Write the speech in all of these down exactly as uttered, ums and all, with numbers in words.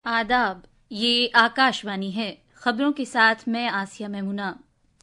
آداب، یہ آکاشوانی ہے۔ خبروں کے ساتھ میں آسیہ میمونہ۔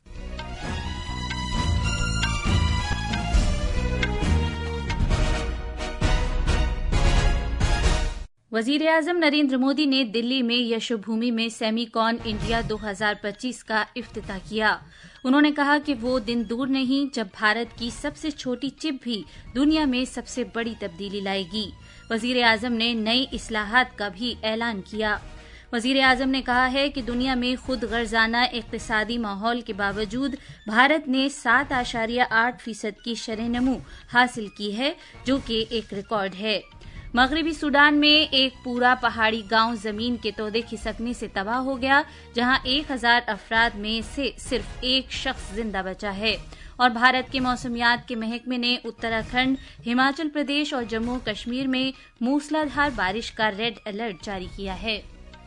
وزیر اعظم نریندر مودی نے دلی میں یشو بھومی میں سیمی کون انڈیا دو ہزار پچیس کا افتتاح کیا۔ انہوں نے کہا کہ وہ دن دور نہیں جب بھارت کی سب سے چھوٹی چپ بھی دنیا میں سب سے بڑی تبدیلی لائے گی۔ وزیر اعظم نے نئی اصلاحات کا بھی اعلان کیا۔ وزیر اعظم نے کہا ہے کہ دنیا میں خود غرضانہ اقتصادی ماحول کے باوجود بھارت نے سات اشاریہ آٹھ فیصد کی شرح نمو حاصل کی ہے، جو کہ ایک ریکارڈ ہے۔ مغربی سوڈان میں ایک پورا پہاڑی گاؤں زمین کے تودے کھسکنے سے تباہ ہو گیا، جہاں ایک ہزار افراد میں سے صرف ایک شخص زندہ بچا ہے، اور بھارت کے موسمیات کے محکمے نے اتراکھنڈ، ہماچل پردیش اور جموں کشمیر میں موسلادھار بارش کا ریڈ الرٹ جاری کیا ہے۔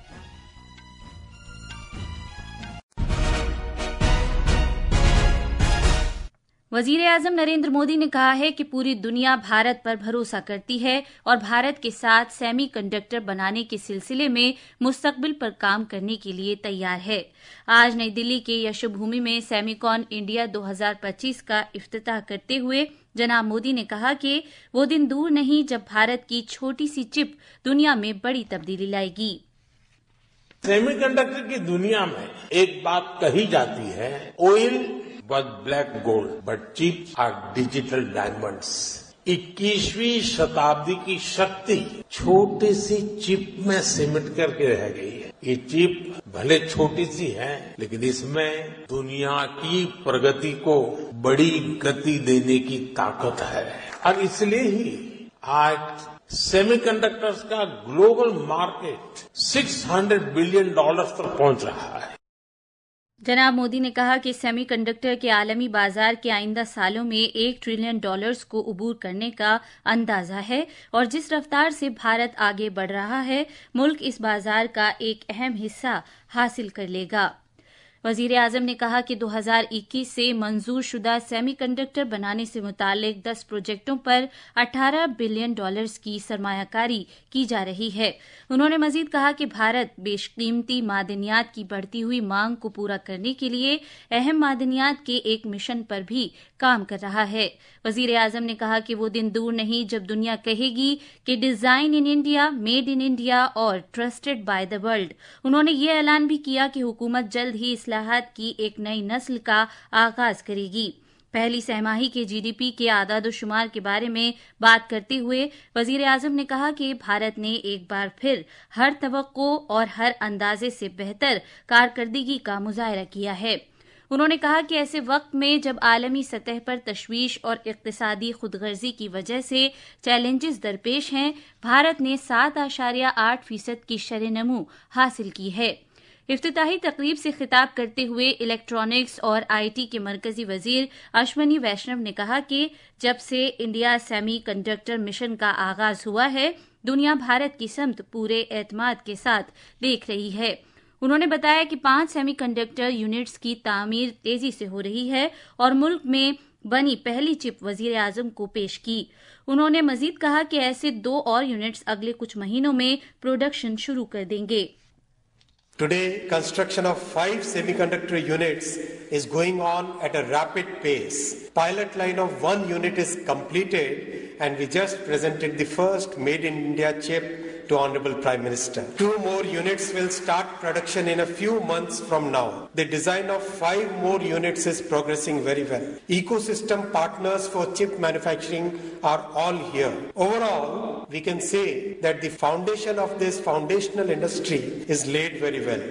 وزیر اعظم نریندر مودی نے کہا ہے کہ پوری دنیا بھارت پر بھروسہ کرتی ہے اور بھارت کے ساتھ سیمی کنڈکٹر بنانے کے سلسلے میں مستقبل پر کام کرنے کے لیے تیار ہے۔ آج نئی دلی کے یشو بھومی میں سیمی کون انڈیا دو ہزار پچیس کا افتتاح کرتے ہوئے جناب مودی نے کہا کہ وہ دن دور نہیں جب بھارت کی چھوٹی سی چپ دنیا میں بڑی تبدیلی لائے گی۔ سیمی کنڈکٹر کی دنیا میں ایک بات کہی جاتی ہے، oil was black gold, but chips are digital diamonds. اکیسویں شتابدی کی شکتی چھوٹی سی چپ میں سمٹ کر کے رہ گئی ہے۔ یہ چپ بھلے چھوٹی سی ہے، لیکن اس میں دنیا کی پرگتی کو بڑی گتی دینے کی طاقت ہے، اور اس لیے ہی آج سیمی کنڈکٹرز کا global market six hundred billion dollars تک پہنچ رہا ہے۔ جناب مودی نے کہا کہ سیمی کنڈکٹر کے عالمی بازار کے آئندہ سالوں میں ایک ٹریلین ڈالرز کو عبور کرنے کا اندازہ ہے، اور جس رفتار سے بھارت آگے بڑھ رہا ہے، ملک اس بازار کا ایک اہم حصہ حاصل کر لے گا۔ وزیر اعظم نے کہا کہ دو ہزار اکیس سے منظور شدہ سیمی کنڈکٹر بنانے سے متعلق دس پروجیکٹوں پر اٹھارہ بلین ڈالرز کی سرمایہ کاری کی جا رہی ہے۔ انہوں نے مزید کہا کہ بھارت بیش قیمتی معدنیات کی بڑھتی ہوئی مانگ کو پورا کرنے کے لیے اہم معدنیات کے ایک مشن پر بھی کام کر رہا ہے۔ وزیر اعظم نے کہا کہ وہ دن دور نہیں جب دنیا کہے گی کہ design in India, made in India اور ٹرسٹڈ بائی دا ورلڈ۔ انہوں نے یہ اعلان بھی کیا کہ حکومت جلد ہی اصلاحات کی ایک نئی نسل کا آغاز کرے گی۔ پہلی سہ ماہی کے جی ڈی پی کے اعداد و شمار کے بارے میں بات کرتے ہوئے وزیر اعظم نے کہا کہ بھارت نے ایک بار پھر ہر توقع اور ہر اندازے سے بہتر کارکردگی کا مظاہرہ کیا ہے۔ انہوں نے کہا کہ ایسے وقت میں جب عالمی سطح پر تشویش اور اقتصادی خود غرضی کی وجہ سے چیلنجز درپیش ہیں، بھارت نے سات اشاریہ آٹھ فیصد کی شرح نمو حاصل کی ہے۔ افتتاحی تقریب سے خطاب کرتے ہوئے الیکٹرانکس اور آئی ٹی کے مرکزی وزیر اشونی ویشنو نے کہا کہ جب سے انڈیا سیمی کنڈکٹر مشن کا آغاز ہوا ہے، دنیا بھارت کی سمت پورے اعتماد کے ساتھ دیکھ رہی ہے۔ انہوں نے بتایا کہ پانچ سیمی کنڈکٹر یونٹس کی تعمیر تیزی سے ہو رہی ہے اور ملک میں بنی پہلی چپ وزیر اعظم کو پیش کی۔ انہوں نے مزید کہا کہ ایسے دو اور یونٹس اگلے کچھ مہینوں میں پروڈکشن شروع کر دیں گے۔ Today, construction of five semiconductor units is going on at a rapid pace. Pilot line of one unit is completed, and we just presented the first Made in India chip to Honorable Prime Minister. Two more units will start production in a few months from now. The design of five more units is progressing very well. Ecosystem partners for chip manufacturing are all here. Overall, we can say that the foundation of this foundational industry is laid very well.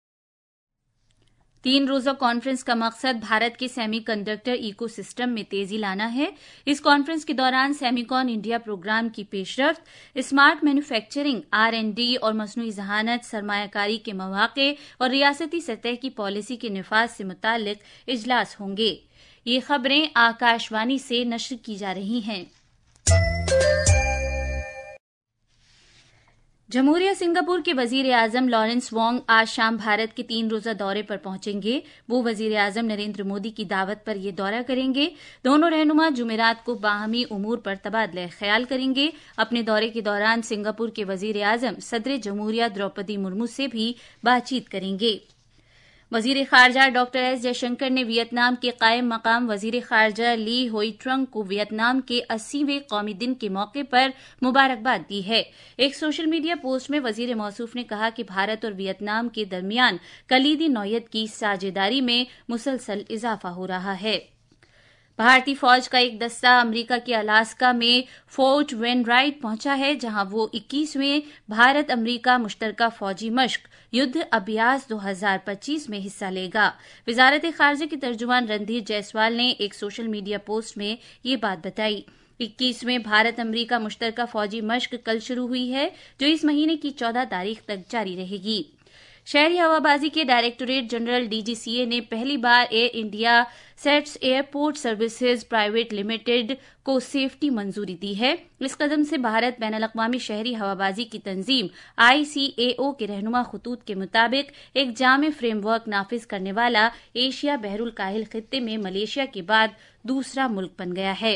تین روزہ conference کا مقصد بھارت کے semi conductor eco system میں تیزی لانا ہے۔ اس conference کے دوران سیمی کون انڈیا پروگرام کی پیش رفت، smart manufacturing, R and D اور مصنوعی ذہانت، سرمایہ کاری کے مواقع اور ریاستی سطح کی پالیسی کے نفاذ سے متعلق اجلاس ہوں گے۔ یہ خبریں آکاشوانی سے نشر کی جا رہی ہیں۔ जमहूरिया सिंगापुर के वजीर आजम लॉरेंस वोंग आज शाम भारत के तीन रोजा दौरे पर पहुंचेंगे। वो वजीर आजम नरेंद्र मोदी की दावत पर यह दौरा करेंगे। दोनों रहनुमा जुमेरात को बाहमी उमूर पर तबादला ख्याल करेंगे। अपने दौरे के दौरान सिंगापुर के वजीर आजम सदर जमहूरिया द्रौपदी मुर्मू से भी बातचीत करेंगे। वजीर खारजा डॉक्टर एस जयशंकर ने वियतनाम के कायम मकाम वजीर खारजा ली होई ट्रंग को वियतनाम के अस्सीवें कौमी दिन के मौके पर मुबारकबाद दी है। एक सोशल मीडिया पोस्ट में वजीर मौसूफ ने कहा कि भारत और वियतनाम के दरमियान कलीदी नौयत की साझेदारी में मुसलसल इजाफा हो रहा है। भारतीय फौज का एक दस्ता अमेरिका के अलास्का में फोर्ट वेनराइट पहुंचा है, जहां वो इक्कीसवें भारत अमेरिका मुश्तरका फौजी मश्क युद्ध अभ्यास दो हज़ार पच्चीस में हिस्सा लेगा। वजारत खारजा के तर्जुमान रणधीर जायसवाल ने एक सोशल मीडिया पोस्ट में ये बात बताई। इक्कीसवें भारत अमेरिका मुश्तरका फौजी मश्क कल शुरू हुई है, जो इस महीने की चौदह तारीख तक जारी रहेगी। शहरी हवाबाजी के डायरेक्टोरेट जनरल डीजीसीए ने पहली बार Air India SATS airport services private limited को सेफ्टी मंजूरी दी है। इस कदम से भारत बैनुल-अक़वामी शहरी हवाबाजी की तंजीम आईसीएओ के रहनुमा खतूत के मुताबिक एक जामे फ्रेमवर्क नाफिज करने वाला एशिया बहरुल काहिल खित्ते में मलेशिया के बाद दूसरा मुल्क बन गया है।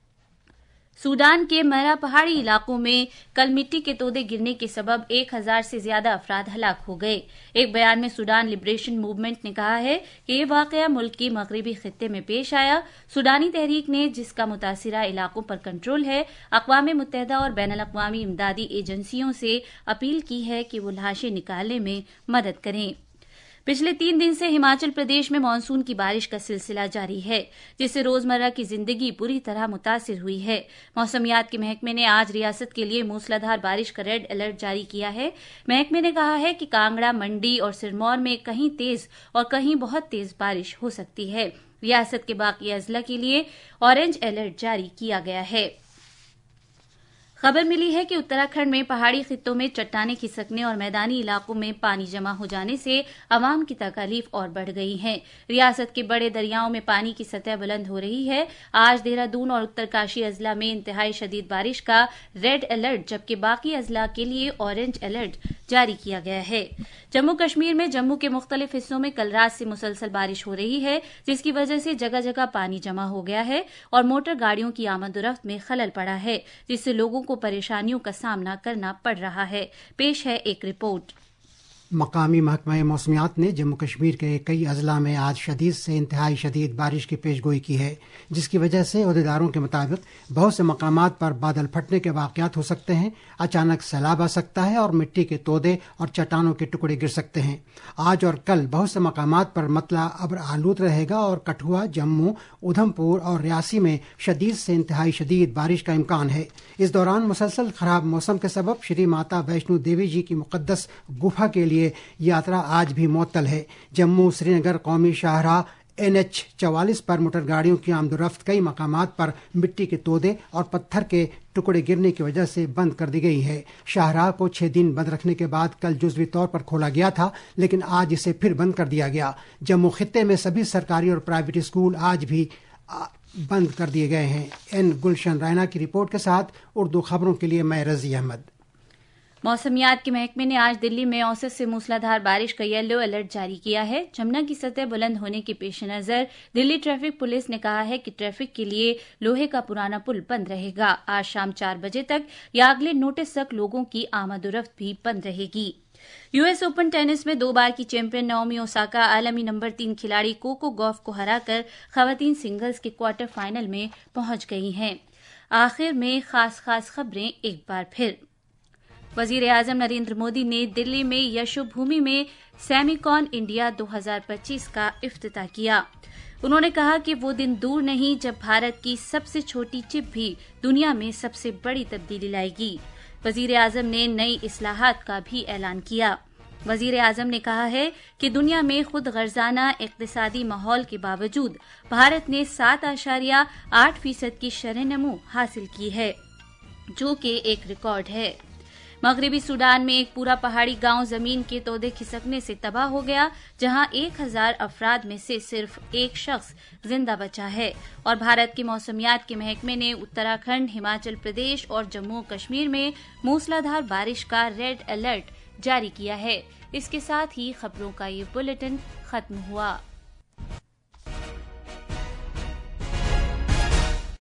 सूडान के मरा पहाड़ी इलाकों में कल मिट्टी के तोदे गिरने के सबब एक हजार से ज्यादा अफराद हलाक हो गए। एक बयान में सूडान लिबरेशन मूवमेंट ने कहा है कि ये वाकया मुल्क के मगरबी खित्ते में पेश आया। सूडानी तहरीक ने, जिसका मुतासिरा इलाकों पर कंट्रोल है, अक़वाम मुत्तहिदा और बैनुल-अक़वामी इमदादी एजेंसियों से अपील की है कि वो लाशें निकालने में मदद करें। पिछले तीन दिन से हिमाचल प्रदेश में मानसून की बारिश का सिलसिला जारी है, जिससे रोजमर्रा की जिंदगी बुरी तरह मुतासिर हुई है। मौसमियात के महकमे ने आज रियासत के लिए मूसलाधार बारिश का रेड अलर्ट जारी किया है। महकमे ने कहा है कि कांगड़ा, मंडी और सिरमौर में कहीं तेज और कहीं बहुत तेज बारिश हो सकती है। रियासत के बाकी अजला के लिए ऑरेंज अलर्ट जारी किया गया है। खबर मिली है कि उत्तराखंड में पहाड़ी खित्तों में चट्टानें खिसकने और मैदानी इलाकों में पानी जमा हो जाने से अवाम की तकालीफ और बढ़ गई हैं। रियासत के बड़े दरियाओं में पानी की सतह बुलंद हो रही है। आज देहरादून और उत्तरकाशी अजला में इंतहाई शदीद बारिश का रेड अलर्ट, जबकि बाकी अजला के लिए ऑरेंज अलर्ट जारी किया गया है। जम्मू कश्मीर में जम्मू के मुख्तलिफ हिस्सों में कल रात से मुसलसल बारिश हो रही है, जिसकी वजह से जगह जगह पानी जमा हो गया है और मोटर गाड़ियों की आमदोरफ्त में खलल पड़ा है, जिससे लोगों को परेशानियों का सामना करना पड़ रहा है। पेश है एक रिपोर्ट। मकामी महकमा मौसमियात ने जम्मू कश्मीर के कई अजला में आज शदीद से इंतहाई शदीद बारिश की पेशगोई की है, जिसकी वजह से अहदेदारों के मुताबिक बहुत से मकामात पर बादल फटने के वाक़यात हो सकते हैं, अचानक सैलाब आ सकता है और मिट्टी के तोदे और चट्टानों के टुकड़े गिर सकते हैं। आज और कल बहुत से मकामात पर मतला अब्र आलूद रहेगा और कठुआ, जम्मू, उधमपुर और रियासी में शदीद से इंतहाई शदीद बारिश का इम्कान है। इस दौरान मुसलसल खराब मौसम के सबब श्री माता वैष्णो देवी जी की मुक़द्दस गुफा के लिए यात्रा आज भी मुअत्तल है। जम्मू श्रीनगर कौमी शाहराह एन एच चवालीस पर मोटर गाड़ियों की आमदोरफ्त कई मकामात पर मिट्टी के तोदे और पत्थर के टुकड़े गिरने की वजह से बंद कर दी गई है। शाहराह को छह दिन बंद रखने के बाद कल जुज़वी तौर पर खोला गया था, लेकिन आज इसे फिर बंद कर दिया गया। जम्मू खित्ते में सभी सरकारी और प्राइवेट स्कूल आज भी बंद कर दिए गए हैं। एन गुलशन रैना की रिपोर्ट के साथ उर्दू खबरों के लिए मैं रजी अहमद। मौसमियात के महकमे ने आज दिल्ली में औसत से मूसलाधार बारिश का येलो अलर्ट जारी किया है। जमुना की सतह बुलंद होने के पेश नजर दिल्ली ट्रैफिक पुलिस ने कहा है कि ट्रैफिक के लिए लोहे का पुराना पुल बंद रहेगा। आज शाम चार बजे तक या अगले नोटिस तक लोगों की आमदोरफ्त भी बंद रहेगी। यूएस ओपन टेनिस में दो बार की चैंपियन नाओमी ओसाका आलमी नंबर तीन खिलाड़ी कोको गॉफ को हराकर खवातीन सिंगल्स के क्वार्टर फाइनल में पहुंच गई हैं। आखिर में खास खास खबरें एक बार फिर। वजीर आजम नरेंद्र मोदी ने दिल्ली में यशोभूमि में सेमिकॉन इंडिया दो हज़ार पच्चीस का इफ्तिताह किया। उन्होंने कहा कि वो दिन दूर नहीं जब भारत की सबसे छोटी चिप भी दुनिया में सबसे बड़ी तब्दीली लाएगी। वजीर आजम ने नई इस्लाहात का भी ऐलान किया। वजीर आजम ने कहा है कि दुनिया में खुद गर्जाना इक्तिसादी माहौल के बावजूद भारत ने सात आशारिया आठ फीसद की शरह नमू हासिल की है, जो कि एक रिकॉर्ड है। مغربی سوڈان میں ایک پورا پہاڑی گاؤں زمین کے تودے کھسکنے سے تباہ ہو گیا، جہاں ایک ہزار افراد میں سے صرف ایک شخص زندہ بچا ہے، اور بھارت کے موسمیات کے محکمے نے اتراکھنڈ، ہماچل پردیش اور جموں و کشمیر میں موسلادھار بارش کا ریڈ الرٹ جاری کیا ہے۔ اس کے ساتھ ہی خبروں کا یہ بلیٹن ختم ہوا۔